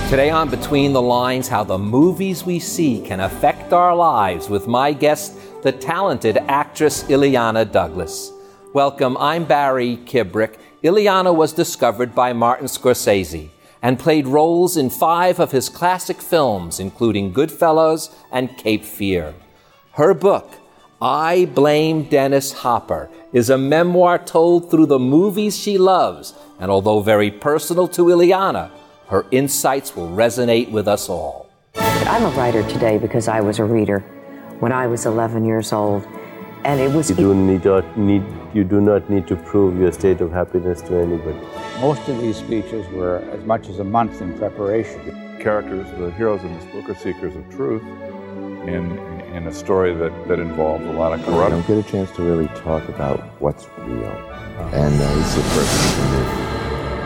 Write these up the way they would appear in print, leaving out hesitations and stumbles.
Today on Between the Lines, how the movies we see can affect our lives with my guest, the talented actress Illeana Douglas. Welcome, I'm Barry Kibrick. Illeana was discovered by Martin Scorsese and played roles in 5 of his classic films, including Goodfellas and Cape Fear. Her book, I Blame Dennis Hopper, is a memoir told through the movies she loves, and although very personal to Illeana, her insights will resonate with us all. I'm a writer today because I was a reader when I was 11 years old. And it was... You do not need to prove your state of happiness to anybody. Most of these speeches were as much as a month in preparation. Characters, the heroes in this book, are seekers of truth in a story that involves a lot of corruption. You don't get a chance to really talk about what's real. And it's the perfect for me.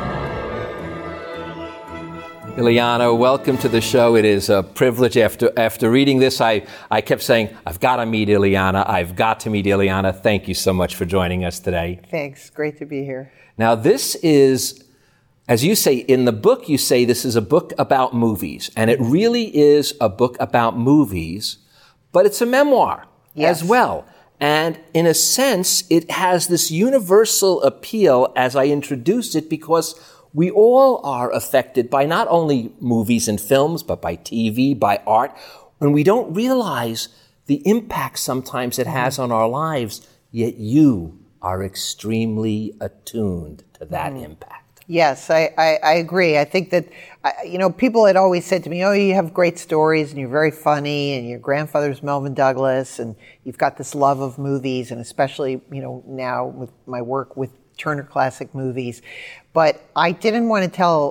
Illeana, welcome to the show. It is a privilege. After reading this, I kept saying, I've got to meet Illeana. I've got to meet Illeana. Thank you so much for joining us today. Thanks. Great to be here. Now, this is, as you say, in the book, you say this is a book about movies. And it really is a book about movies, but it's a memoir as well. And in a sense, it has this universal appeal as I introduced it because we all are affected by not only movies and films, but by TV, by art, when we don't realize the impact sometimes it has on our lives, yet you are extremely attuned to that impact. Yes, I agree. I think that, people had always said to me, oh, you have great stories and you're very funny and your grandfather's Melvin Douglas and you've got this love of movies and especially, now with my work with Turner Classic Movies. But I didn't want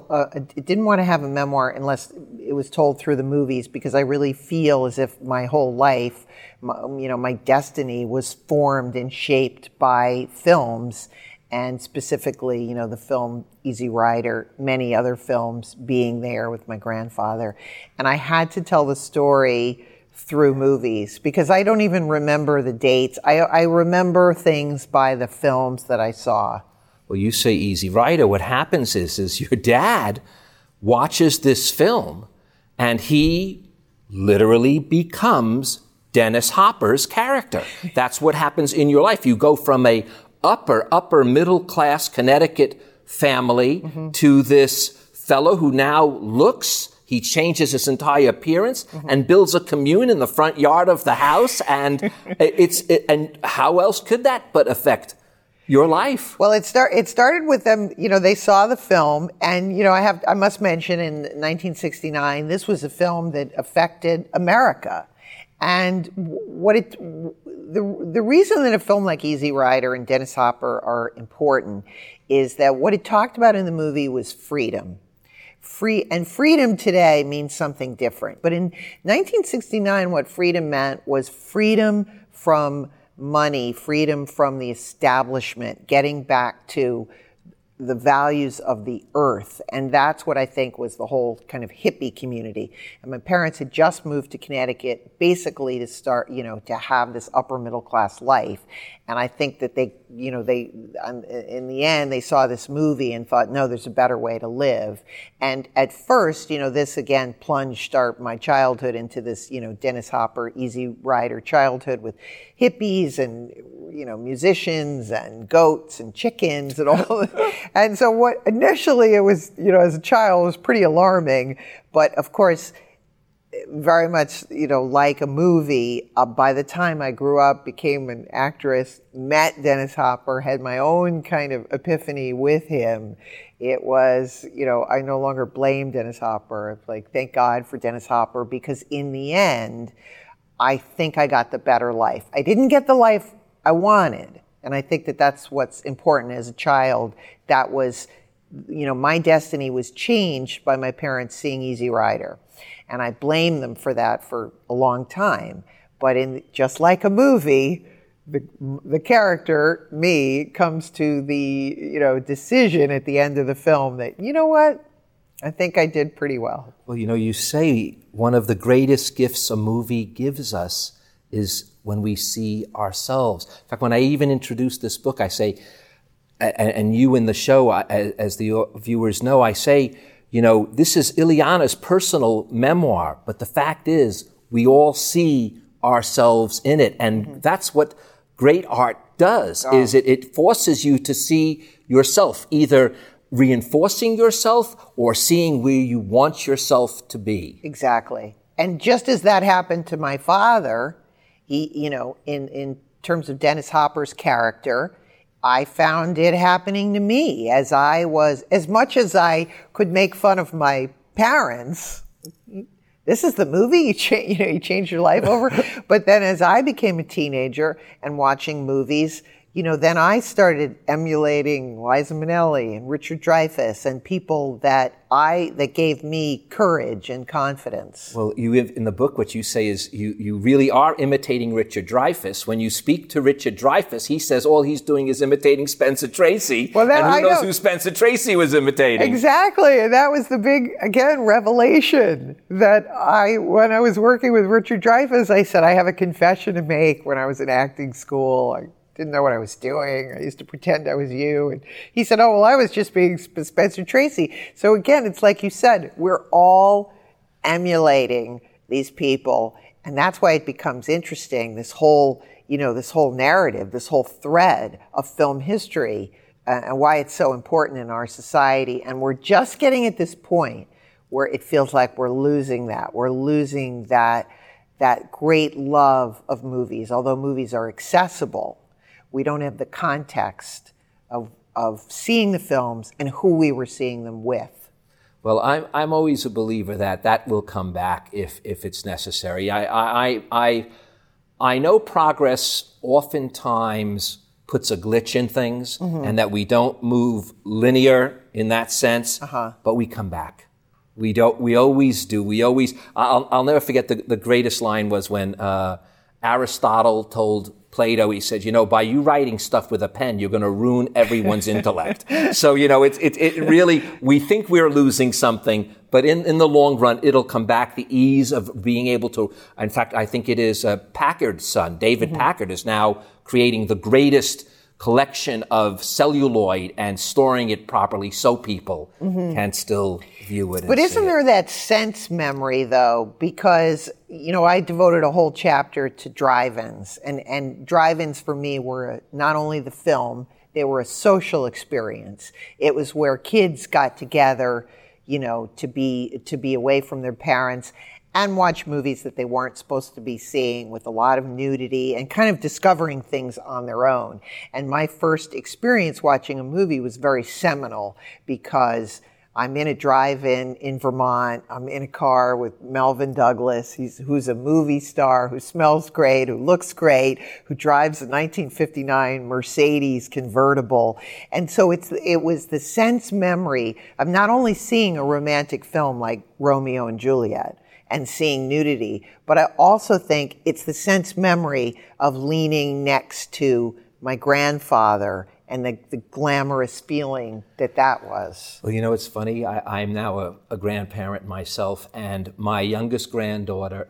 to have a memoir unless it was told through the movies because I really feel as if my whole life, my destiny was formed and shaped by films and specifically, the film Easy Rider, many other films being there with my grandfather. And I had to tell the story through movies because I don't even remember the dates. I remember things by the films that I saw. Well, you say Easy Rider. What happens is your dad watches this film and he literally becomes Dennis Hopper's character. That's what happens in your life. You go from a upper middle class Connecticut family to this fellow who now he changes his entire appearance and builds a commune in the front yard of the house. And and how else could that but affect your life? Well, it started with them, they saw the film and, I must mention in 1969, this was a film that affected America. And the reason that a film like Easy Rider and Dennis Hopper are important is that what it talked about in the movie was freedom. Freedom today means something different. But in 1969, what freedom meant was freedom from money, freedom from the establishment, getting back to the values of the earth. And that's what I think was the whole kind of hippie community. And my parents had just moved to Connecticut basically to start, to have this upper middle class life. And I think that they in the end, they saw this movie and thought, no, there's a better way to live. And at first, this again plunged my childhood into this, Dennis Hopper, Easy Rider childhood with hippies and, musicians and goats and chickens and all. And so what initially it was, as a child, was pretty alarming. But of course, very much, like a movie. By the time I grew up, became an actress, met Dennis Hopper, had my own kind of epiphany with him. It was, I no longer blame Dennis Hopper. It's like, thank God for Dennis Hopper, because in the end, I think I got the better life. I didn't get the life I wanted. And I think that that's what's important as a child. That was, my destiny was changed by my parents seeing Easy Rider. And I blame them for that for a long time. But just like a movie, the character, me, comes to the, decision at the end of the film that, you know what? I think I did pretty well. Well, you say one of the greatest gifts a movie gives us is when we see ourselves. In fact, when I even introduced this book, I say, and you in the show, as the viewers know, I say, this is Iliana's personal memoir, but the fact is we all see ourselves in it. And that's what great art does, is it forces you to see yourself, either reinforcing yourself or seeing where you want yourself to be. Exactly. And just as that happened to my father, he, in terms of Dennis Hopper's character, I found it happening to me as much as I could make fun of my parents. This is the movie you change your life over. But then as I became a teenager and watching movies, then I started emulating Liza Minnelli and Richard Dreyfuss and people that gave me courage and confidence. Well, you have, in the book, what you say is you really are imitating Richard Dreyfuss. When you speak to Richard Dreyfuss, he says all he's doing is imitating Spencer Tracy. Well, and who knows who Spencer Tracy was imitating? Exactly. And that was the big, again, revelation that when I was working with Richard Dreyfuss, I said, I have a confession to make. When I was in acting school, I didn't know what I was doing. I used to pretend I was you. And he said, oh, well, I was just being Spencer Tracy. So again, it's like you said, we're all emulating these people. And that's why it becomes interesting, this whole narrative, this whole thread of film history, and why it's so important in our society. And we're just getting at this point where it feels like we're losing that. We're losing that great love of movies. Although movies are accessible, we don't have the context of seeing the films and who we were seeing them with. Well, I'm always a believer that will come back if it's necessary. I know progress oftentimes puts a glitch in things, and that we don't move linear in that sense, but we come back. We always do. I'll never forget the greatest line was when Aristotle told Plato, he said, by you writing stuff with a pen, you're going to ruin everyone's intellect. So, it really, we think we're losing something, but in the long run, it'll come back. The ease of being able to, in fact, I think it is Packard's son, David Packard, is now creating the greatest collection of celluloid and storing it properly so people can still view it. But isn't there that sense memory, though? Because, I devoted a whole chapter to drive-ins. And drive-ins for me were not only the film, they were a social experience. It was where kids got together, to be away from their parents and watch movies that they weren't supposed to be seeing, with a lot of nudity and kind of discovering things on their own. And my first experience watching a movie was very seminal because I'm in a drive-in in Vermont. I'm in a car with Melvyn Douglas, who's a movie star, who smells great, who looks great, who drives a 1959 Mercedes convertible. And so it was the sense memory of not only seeing a romantic film like Romeo and Juliet, and seeing nudity, but I also think it's the sense memory of leaning next to my grandfather and the glamorous feeling that was. Well, it's funny. I'm now a grandparent myself, and my youngest granddaughter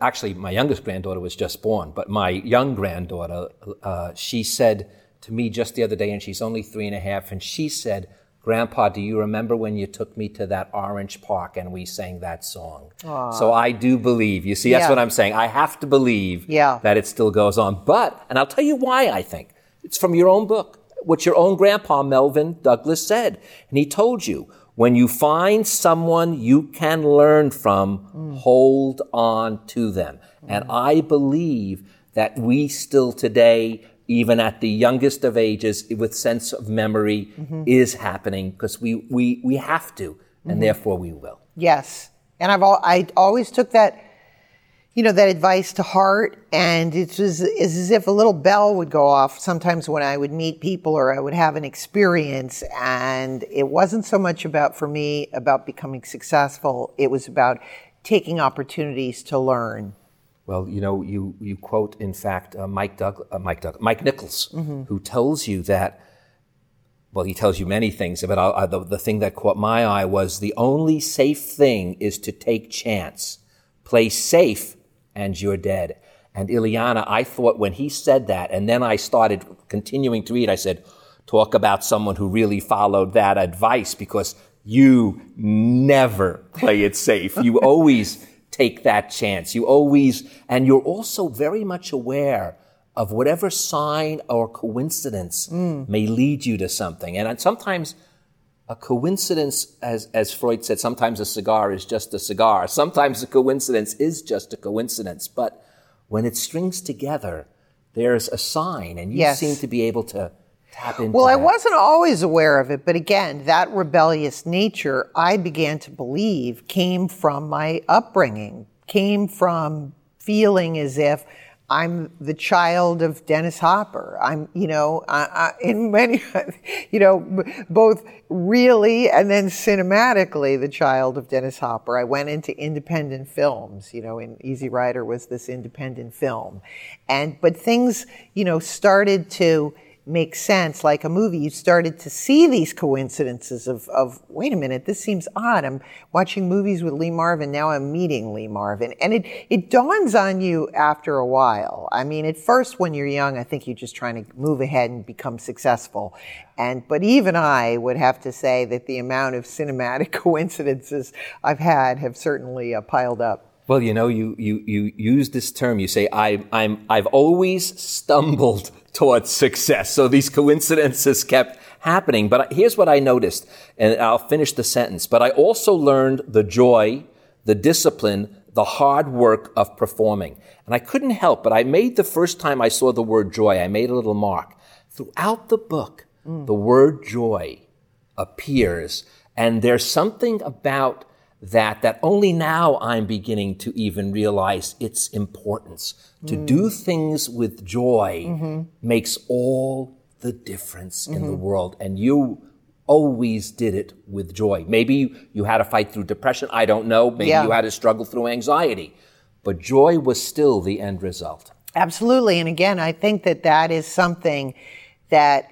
was just born, but my young granddaughter, she said to me just the other day, and she's only 3.5, and she said, Grandpa, do you remember when you took me to that orange park and we sang that song? Aww. So I do believe. You see, that's what I'm saying. I have to believe that it still goes on. And I'll tell you why I think. It's from your own book, what your own grandpa, Melvyn Douglas, said. And he told you, when you find someone you can learn from, hold on to them. And I believe that we still today, even at the youngest of ages, with sense of memory, is happening because we have to, and therefore we will. Yes, and I always took that, that advice to heart, and it was as if a little bell would go off sometimes when I would meet people or I would have an experience, and it wasn't so much for me about becoming successful. It was about taking opportunities to learn. Well, you quote, in fact, Mike Nichols, who tells you that, well, he tells you many things, but the thing that caught my eye was the only safe thing is to take chance. Play safe and you're dead. And Iliana, I thought when he said that, and then I started continuing to read, I said, talk about someone who really followed that advice, because you never play it safe. You always take that chance. And you're also very much aware of whatever sign or coincidence may lead you to something. And sometimes a coincidence, as Freud said, sometimes a cigar is just a cigar. Sometimes a coincidence is just a coincidence. But when it strings together, there's a sign, and you seem to be able to tap into Well, that. I wasn't always aware of it, but again, that rebellious nature, I began to believe, came from my upbringing, came from feeling as if I'm the child of Dennis Hopper. I'm, in many, both really and then cinematically the child of Dennis Hopper. I went into independent films, and Easy Rider was this independent film. But things, started to make sense, like a movie. You started to see these coincidences of wait a minute, this seems odd. I'm watching movies with Lee Marvin, now I'm meeting Lee Marvin. And it dawns on you after a while. I mean, at first when you're young, I think you're just trying to move ahead and become successful. But even I would have to say that the amount of cinematic coincidences I've had have certainly piled up. Well, you use this term. You say, I've always stumbled towards success. So these coincidences kept happening. But here's what I noticed, and I'll finish the sentence. But I also learned the joy, the discipline, the hard work of performing. And I couldn't help, but I made the first time I saw the word joy, I made a little mark. Throughout the book, the word joy appears. And there's something about that only now I'm beginning to even realize its importance. To do things with joy makes all the difference in the world. And you always did it with joy. Maybe you had to fight through depression. I don't know. Maybe you had to struggle through anxiety. But joy was still the end result. Absolutely. And again, I think that is something that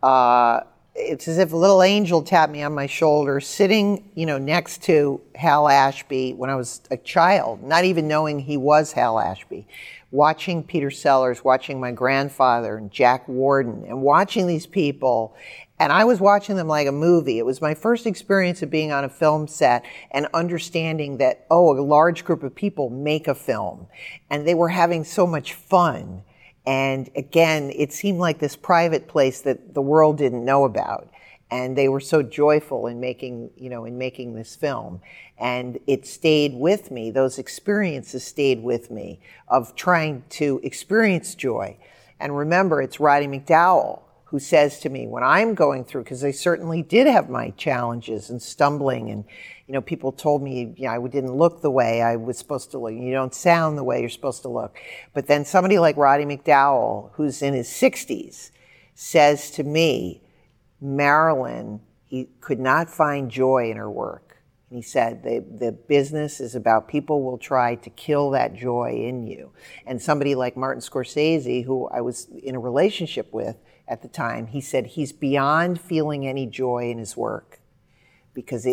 it's as if a little angel tapped me on my shoulder, sitting, next to Hal Ashby when I was a child, not even knowing he was Hal Ashby, watching Peter Sellers, watching my grandfather and Jack Warden, and watching these people. And I was watching them like a movie. It was my first experience of being on a film set and understanding that, a large group of people make a film. And they were having so much fun. And again, it seemed like this private place that the world didn't know about. And they were so joyful in making this film. And it stayed with me. Those experiences stayed with me of trying to experience joy. And remember, it's Roddy McDowall who says to me when I'm going through, because I certainly did have my challenges and stumbling, and people told me I didn't look the way I was supposed to look. You don't sound the way you're supposed to look. But then somebody like Roddy McDowall, who's in his 60s, says to me, Marilyn, he could not find joy in her work. And he said, the business is about people will try to kill that joy in you. And somebody like Martin Scorsese, who I was in a relationship with at the time, he said he's beyond feeling any joy in his work. Because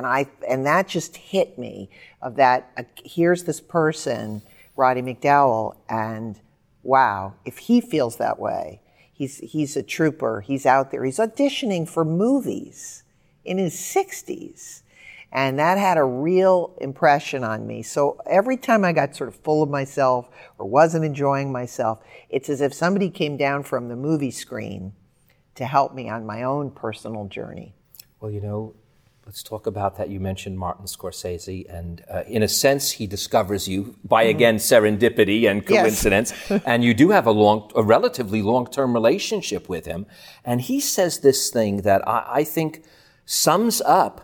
and that just hit me of that, here's this person, Roddy McDowall, and wow, if he feels that way, he's a trooper, he's out there, he's auditioning for movies in his 60s. And that had a real impression on me. So every time I got sort of full of myself or wasn't enjoying myself, it's as if somebody came down from the movie screen to help me on my own personal journey. Well, let's talk about that. You mentioned Martin Scorsese, and in a sense, he discovers you by, again, serendipity and coincidence. Yes. And you do have a relatively long-term relationship with him. And he says this thing that I think sums up,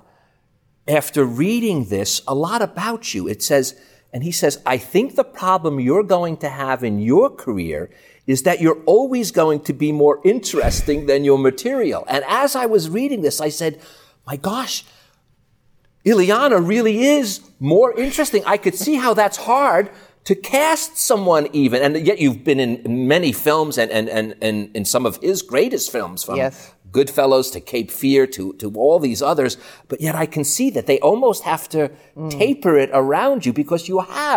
after reading this, a lot about you. It says, and he says, I think the problem you're going to have in your career is that you're always going to be more interesting than your material. And as I was reading this, I said, my gosh, Iliana really is more interesting. I could see how that's hard to cast someone even. And yet you've been in many films and in some of his greatest films, from Goodfellas to Cape Fear to all these others. But yet I can see that they almost have to taper it around you because you have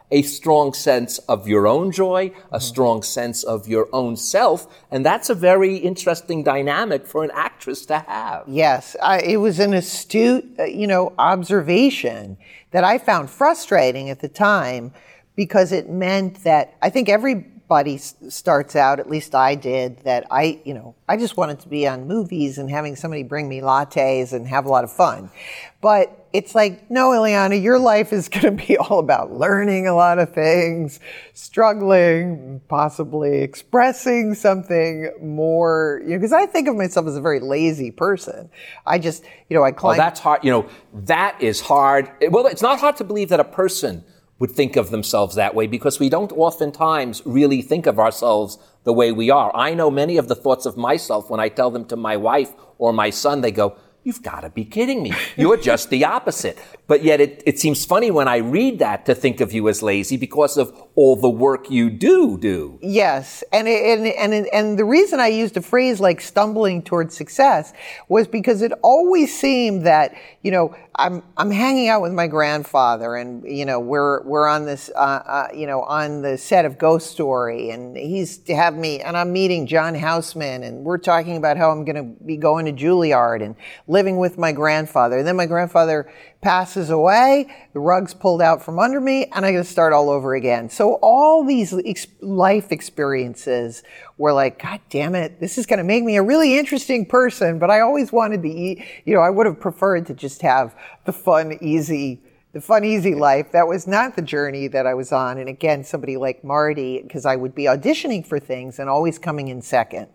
a strong sense of your own joy, a strong sense of your own self, and that's a very interesting dynamic for an actress to have. Yes, it was an astute, observation that I found frustrating at the time, because it meant that I think everybody starts out, at least I did, that I just wanted to be on movies and having somebody bring me lattes and have a lot of fun. But it's like, no, Iliana, your life is going to be all about learning a lot of things, struggling, possibly expressing something more, because I think of myself as a very lazy person. I just, I climb. Well, that's hard. That is hard. Well, it's not hard to believe that a person would think of themselves that way, because we don't oftentimes really think of ourselves the way we are. I know many of the thoughts of myself when I tell them to my wife or my son. They go, "You've got to be kidding me. You're just the opposite." But yet it seems funny when I read that to think of you as lazy because of all the work you do. Yes. And the reason I used a phrase like stumbling towards success was because it always seemed that, I'm hanging out with my grandfather, and, we're on this, on the set of Ghost Story, and I'm meeting John Houseman, and we're talking about how I'm going to be going to Juilliard and living with my grandfather. And then my grandfather passes away, the rug's pulled out from under me, and I got to start all over again. So all these life experiences were like, God damn it, this is going to make me a really interesting person. But I always wanted to I would have preferred to just have the fun, easy life. That was not the journey that I was on. And again, somebody like Marty, because I would be auditioning for things and always coming in second.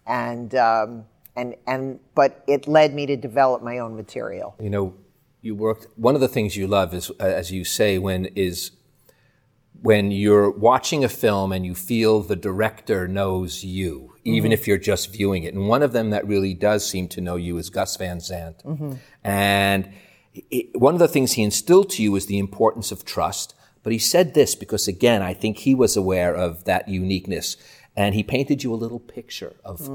But it led me to develop my own material. One of the things you love is, as you say, when you're watching a film and you feel the director knows you, even if you're just viewing it. And one of them that really does seem to know you is Gus Van Sant. And one of the things he instilled to you is the importance of trust. But he said this because, again, I think he was aware of that uniqueness. And he painted you a little picture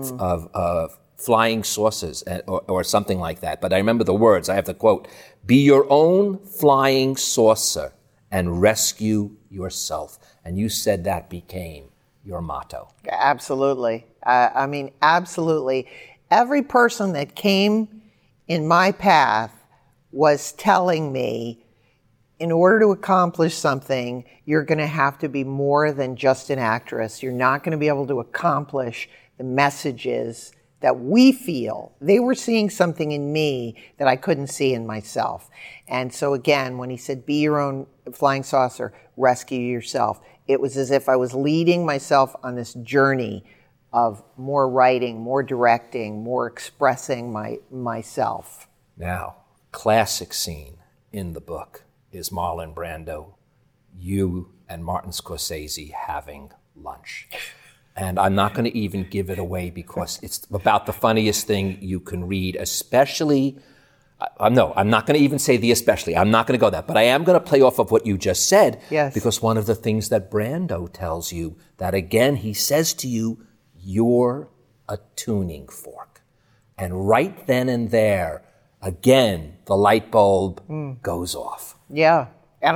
of flying saucers or something like that. But I remember the words. I have the quote: "Be your own flying saucer and rescue yourself." And you said that became your motto. Absolutely. Absolutely. Every person that came in my path was telling me, in order to accomplish something, you're going to have to be more than just an actress. You're not going to be able to accomplish the messages that we feel. They were seeing something in me that I couldn't see in myself. And so again, when he said, "Be your own flying saucer, rescue yourself," it was as if I was leading myself on this journey of more writing, more directing, more expressing myself. Now, classic scene in the book is Marlon Brando, you and Martin Scorsese having lunch. And I'm not going to even give it away because it's about the funniest thing you can read, especially, I'm not going to even say the especially. I'm not going to go that. But I am going to play off of what you just said. Yes. Because one of the things that Brando tells you, that again, he says to you, you're a tuning fork. And right then and there, again, the light bulb goes off. Yeah. And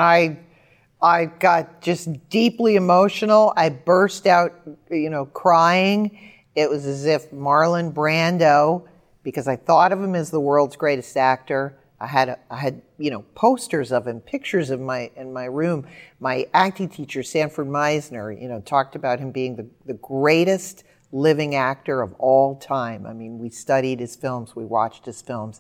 I got just deeply emotional. I burst out, crying. It was as if Marlon Brando, because I thought of him as the world's greatest actor. I had posters of him, pictures of in my room. My acting teacher, Sanford Meisner, talked about him being the greatest living actor of all time. I mean, we studied his films, we watched his films.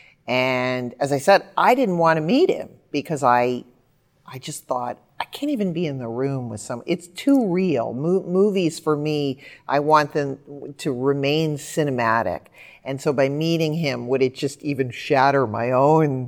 And as I said, I didn't want to meet him because I just thought, I can't even be in the room with someone. It's too real. Movies, for me, I want them to remain cinematic. And so by meeting him, would it just even shatter my own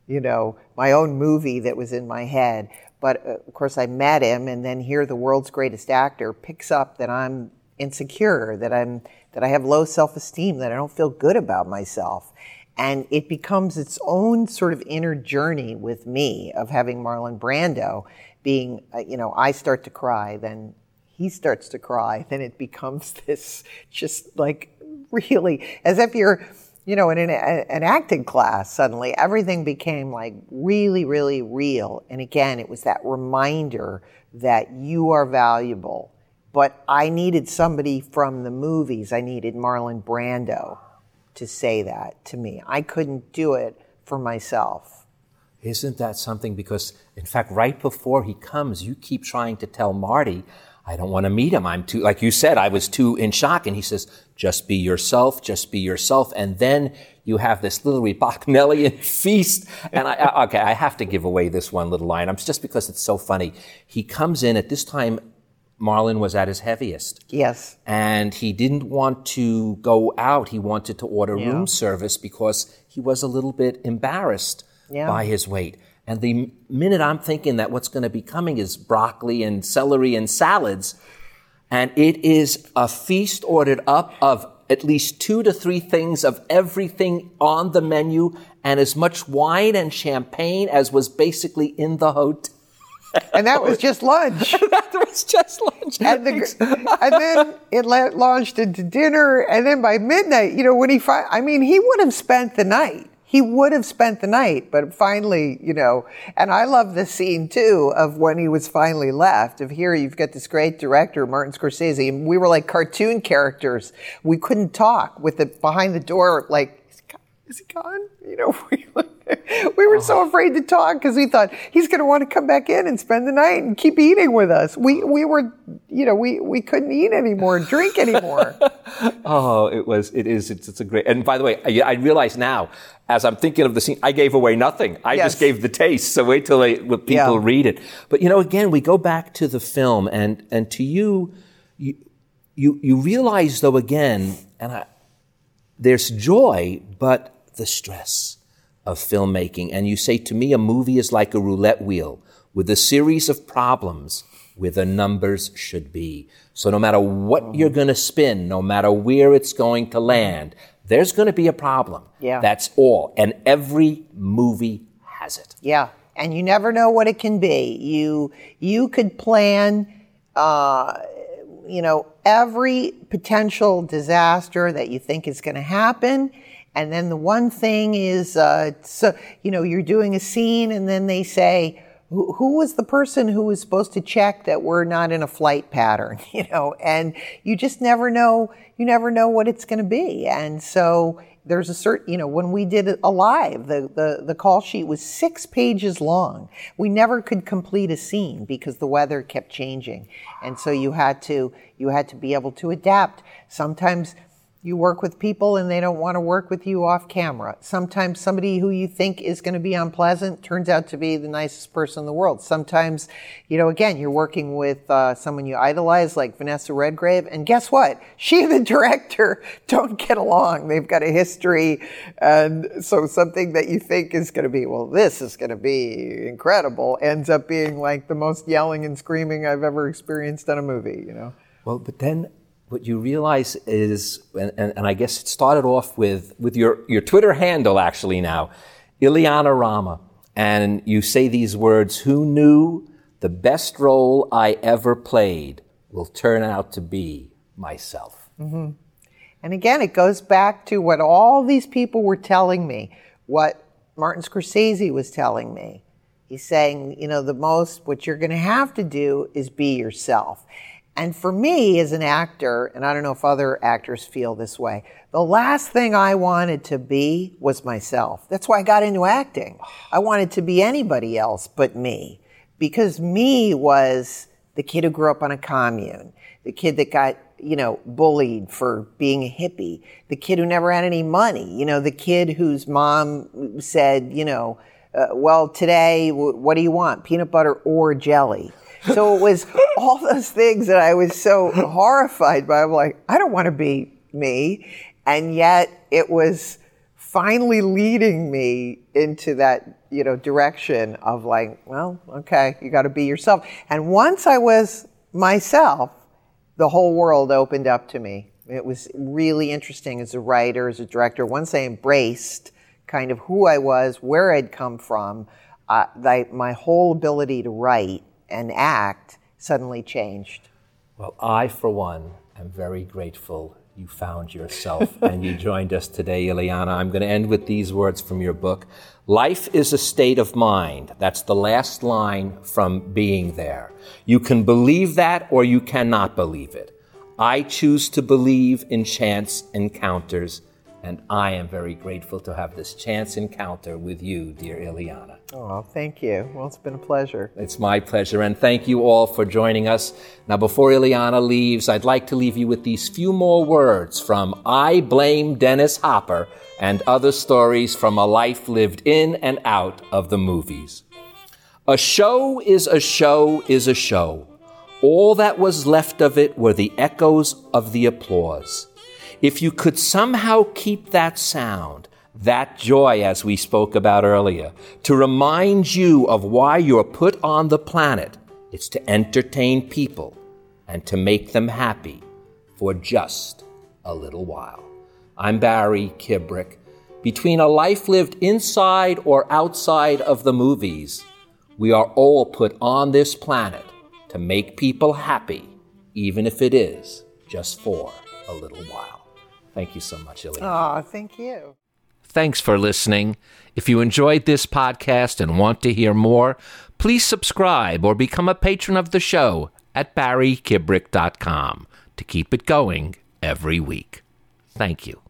movie that was in my head? But of course, I met him, and then here the world's greatest actor picks up that I'm insecure, that I have low self-esteem, that I don't feel good about myself. And it becomes its own sort of inner journey with me of having Marlon Brando being, I start to cry, then he starts to cry, then it becomes this just like really, as if you're in an acting class, suddenly everything became like really, really real. And again, it was that reminder that you are valuable. But I needed somebody from the movies. I needed Marlon Brando to say that to me. I couldn't do it for myself. Isn't that something? Because, in fact, right before he comes, you keep trying to tell Marty, I don't want to meet him. I'm too, like you said, I was too in shock. And he says, just be yourself, just be yourself. And then you have this little Bacchanalia feast. And I have to give away this one little line. Just because it's so funny. He comes in at this time, Marlon was at his heaviest. Yes. And he didn't want to go out. He wanted to order room service because he was a little bit embarrassed by his weight. And the minute I'm thinking that what's going to be coming is broccoli and celery and salads, and it is a feast ordered up of at least 2 to 3 things of everything on the menu and as much wine and champagne as was basically in the hotel. And that was just lunch. That was just lunch. And then it launched into dinner. And then by midnight, when he would have spent the night. He would have spent the night, but finally, and I love the scene too of when he was finally left. Of here, you've got this great director, Martin Scorsese, and we were like cartoon characters. We couldn't talk with it behind the door, like, is he gone? We were so afraid to talk because we thought he's going to want to come back in and spend the night and keep eating with us. We were, we couldn't eat anymore, drink anymore. Oh, it's a great, and by the way, I realize now, as I'm thinking of the scene, I gave away nothing. I just gave the taste. So wait till people read it. But again, we go back to the film, and to you realize though again, there's joy, but the stress of filmmaking. And you say to me, a movie is like a roulette wheel with a series of problems where the numbers should be. So no matter what you're going to spin, no matter where it's going to land, there's going to be a problem. Yeah. That's all. And every movie has it. Yeah. And you never know what it can be. You could plan, every potential disaster that you think is going to happen. And then the one thing is, you're doing a scene and then they say, who was the person who was supposed to check that we're not in a flight pattern, and you just never know. You never know what it's going to be. And so there's a certain, when we did it Alive, the call sheet was 6 pages long. We never could complete a scene because the weather kept changing. And so you had to be able to adapt. Sometimes you work with people and they don't want to work with you off camera. Sometimes somebody who you think is going to be unpleasant turns out to be the nicest person in the world. Sometimes, again, you're working with someone you idolize like Vanessa Redgrave, and guess what? She and the director don't get along. They've got a history, and so something that you think is going to be, this is going to be incredible, ends up being like the most yelling and screaming I've ever experienced on a movie, Well, but then what you realize is, and I guess it started off with your Twitter handle actually now, Ileana Rama, and you say these words, who knew the best role I ever played will turn out to be myself. Mm-hmm. And again, it goes back to what all these people were telling me, what Martin Scorsese was telling me. He's saying, what you're going to have to do is be yourself. And for me as an actor, and I don't know if other actors feel this way, the last thing I wanted to be was myself. That's why I got into acting. I wanted to be anybody else but me, because me was the kid who grew up on a commune, the kid that got, bullied for being a hippie, the kid who never had any money, the kid whose mom said, today, what do you want? Peanut butter or jelly? So it was all those things that I was so horrified by. I'm like, I don't want to be me. And yet it was finally leading me into that, direction of like, okay, you got to be yourself. And once I was myself, the whole world opened up to me. It was really interesting as a writer, as a director. Once I embraced kind of who I was, where I'd come from, my whole ability to write and act suddenly changed. Well, I, for one, am very grateful you found yourself and you joined us today, Ileana. I'm going to end with these words from your book. Life is a state of mind. That's the last line from Being There. You can believe that or you cannot believe it. I choose to believe in chance encounters, and I am very grateful to have this chance encounter with you, dear Ileana. Oh, thank you. Well, it's been a pleasure. It's my pleasure, and thank you all for joining us. Now, before Ileana leaves, I'd like to leave you with these few more words from I Blame Dennis Hopper and other stories from a life lived in and out of the movies. A show is a show is a show. All that was left of it were the echoes of the applause. If you could somehow keep that sound, that joy, as we spoke about earlier, to remind you of why you're put on the planet, it's to entertain people and to make them happy for just a little while. I'm Barry Kibrick. Between a life lived inside or outside of the movies, we are all put on this planet to make people happy, even if it is just for a little while. Thank you so much, Ileana. Oh, thank you. Thanks for listening. If you enjoyed this podcast and want to hear more, please subscribe or become a patron of the show at barrykibrick.com to keep it going every week. Thank you.